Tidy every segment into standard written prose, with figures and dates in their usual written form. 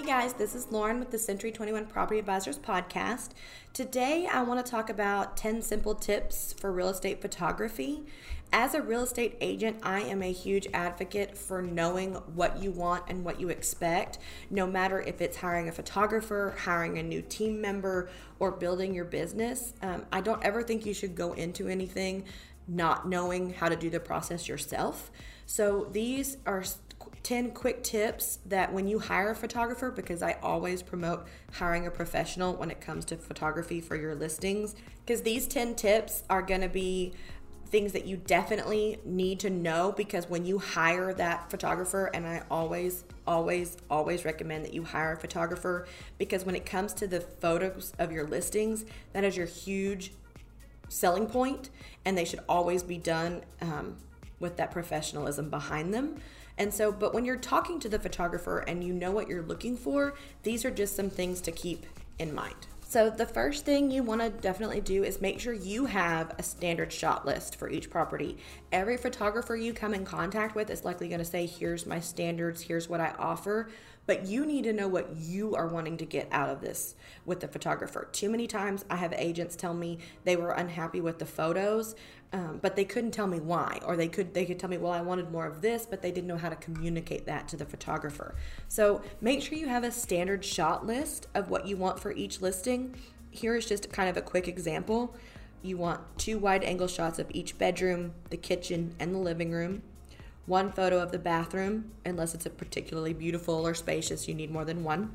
Hey guys, this is Lauren with the Century 21 Property Advisors podcast. Today I want to talk about 10 simple tips for real estate photography. As a real estate agent, I am a huge advocate for knowing what you want and what you expect, no matter if it's hiring a photographer, hiring a new team member, or building your business. I don't ever think you should go into anything not knowing how to do the process yourself. So these are 10 quick tips that when you hire a photographer, because I always promote hiring a professional when it comes to photography for your listings, because these 10 tips are going to be things that you definitely need to know, because when you hire that photographer, and I always recommend that you hire a photographer, because when it comes to the photos of your listings, that is your huge selling point, and they should always be done with that professionalism behind them. And so, but when you're talking to the photographer and you know what you're looking for, these are just some things to keep in mind. So the first thing you want to definitely do is make sure you have a standard shot list for each property. Every photographer you come in contact with is likely going to say, here's my standards, here's what I offer, but you need to know what you are wanting to get out of this with the photographer. Too many times I have agents tell me they were unhappy with the photos, but they couldn't tell me why, or they could tell me, well, I wanted more of this, but they didn't know how to communicate that to the photographer. So make sure you have a standard shot list of what you want for each listing. Here is just kind of a quick example. You want 2 wide angle shots of each bedroom, the kitchen, and the living room. 1 photo of the bathroom, unless it's a particularly beautiful or spacious, you need more than 1.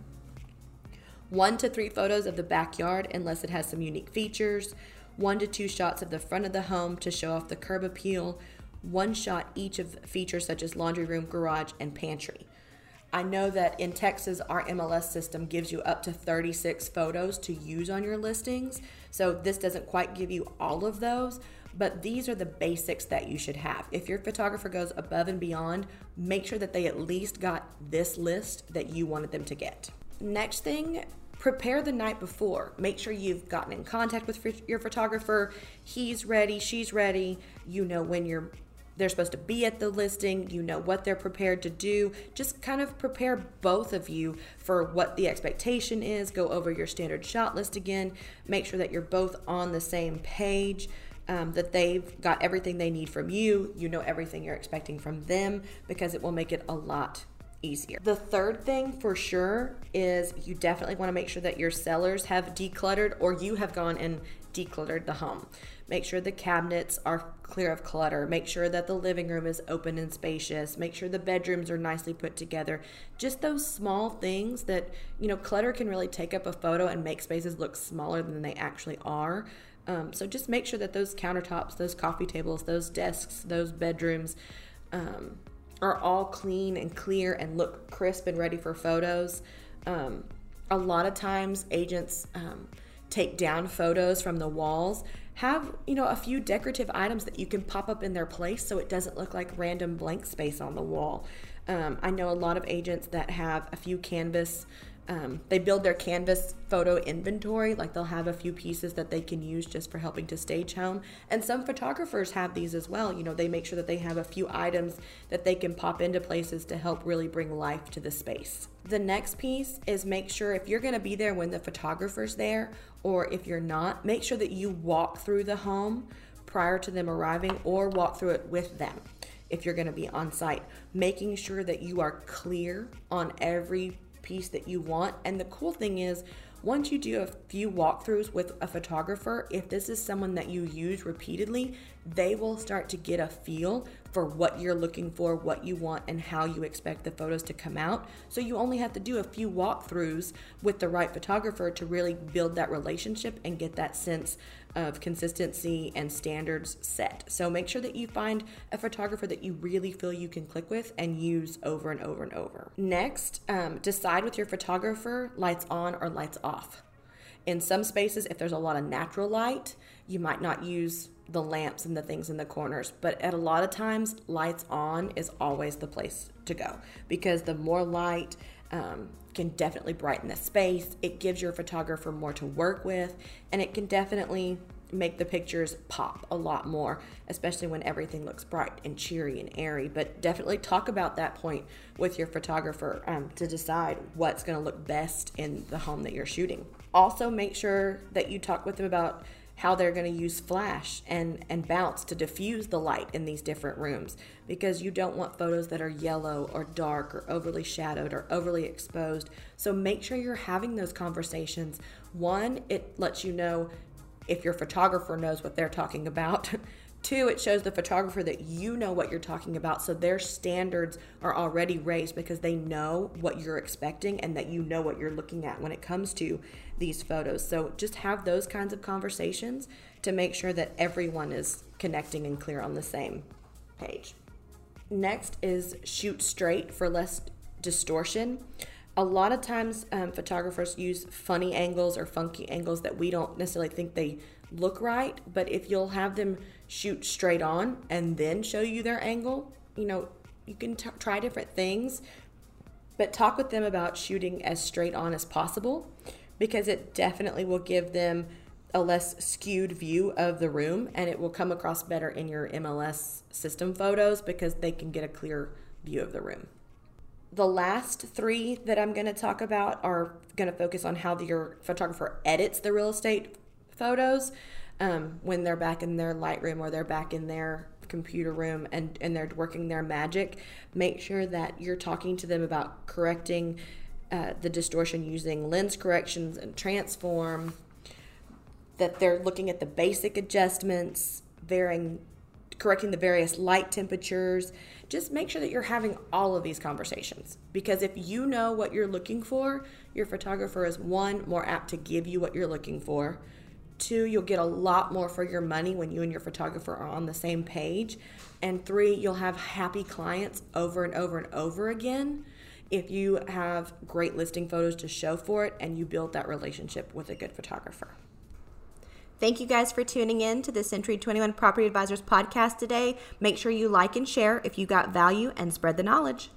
1 to 3 photos of the backyard, unless it has some unique features. 1 to 2 shots of the front of the home to show off the curb appeal. 1 shot each of features such as laundry room, garage, and pantry. I know that in Texas, our MLS system gives you up to 36 photos to use on your listings. So this doesn't quite give you all of those, but these are the basics that you should have. If your photographer goes above and beyond, make sure that they at least got this list that you wanted them to get. Next thing, prepare the night before. Make sure you've gotten in contact with your photographer. He's ready, she's ready. You know when they're supposed to be at the listing. You know what they're prepared to do. Just kind of prepare both of you for what the expectation is. Go over your standard shot list again. Make sure that you're both on the same page, that they've got everything they need from you. You know everything you're expecting from them, because it will make it a lot easier. The third thing for sure is you definitely want to make sure that your sellers have decluttered, or you have gone and decluttered the home. Make sure the cabinets are clear of clutter. Make sure that the living room is open and spacious. Make sure the bedrooms are nicely put together. Just those small things that, clutter can really take up a photo and make spaces look smaller than they actually are. So just make sure that those countertops, those coffee tables, those desks, those bedrooms, are all clean and clear and look crisp and ready for photos. A lot of times agents take down photos from the walls. Have, a few decorative items that you can pop up in their place so it doesn't look like random blank space on the wall. I know a lot of agents that have a few canvas, they build their canvas photo inventory, like they'll have a few pieces that they can use just for helping to stage home. And some photographers have these as well. They make sure that they have a few items that they can pop into places to help really bring life to the space. The next piece is make sure if you're going to be there when the photographer's there, or if you're not, make sure that you walk through the home prior to them arriving, or walk through it with them if you're going to be on site, making sure that you are clear on every piece that you want. And the cool thing is, once you do a few walkthroughs with a photographer, if this is someone that you use repeatedly, they will start to get a feel for what you're looking for, what you want, and how you expect the photos to come out. So you only have to do a few walkthroughs with the right photographer to really build that relationship and get that sense of consistency and standards set. So make sure that you find a photographer that you really feel you can click with and use over and over and over. Next, decide with your photographer lights on or lights off. In some spaces, if there's a lot of natural light, you might not use the lamps and the things in the corners, but at a lot of times, lights on is always the place to go, because the more light can definitely brighten the space. It gives your photographer more to work with, and it can definitely make the pictures pop a lot more, especially when everything looks bright and cheery and airy. But definitely talk about that point with your photographer to decide what's going to look best in the home that you're shooting. Also, make sure that you talk with them about how they're going to use flash and bounce to diffuse the light in these different rooms, because you don't want photos that are yellow or dark or overly shadowed or overly exposed. So make sure you're having those conversations. One, it lets you know if your photographer knows what they're talking about. Two, it shows the photographer that you know what you're talking about, so their standards are already raised because they know what you're expecting and that you know what you're looking at when it comes to these photos. So just have those kinds of conversations to make sure that everyone is connecting and clear on the same page. Next is shoot straight for less distortion. A lot of times photographers use funny angles or funky angles that we don't necessarily think they look right, but if you'll have them shoot straight on and then show you their angle, you can try different things, but talk with them about shooting as straight on as possible, because it definitely will give them a less skewed view of the room, and it will come across better in your MLS system photos because they can get a clear view of the room. The last three that I'm going to talk about are going to focus on how your photographer edits the real estate photos when they're back in their Lightroom or they're back in their computer room and they're working their magic. Make sure that you're talking to them about correcting the distortion using lens corrections and transform, that they're looking at the basic adjustments, correcting the various light temperatures. Just make sure that you're having all of these conversations, because if you know what you're looking for, your photographer is, one, more apt to give you what you're looking for. Two, you'll get a lot more for your money when you and your photographer are on the same page. And three, you'll have happy clients over and over and over again if you have great listing photos to show for it and you build that relationship with a good photographer. Thank you guys for tuning in to the Century 21 Property Advisors podcast today. Make sure you like and share if you got value, and spread the knowledge.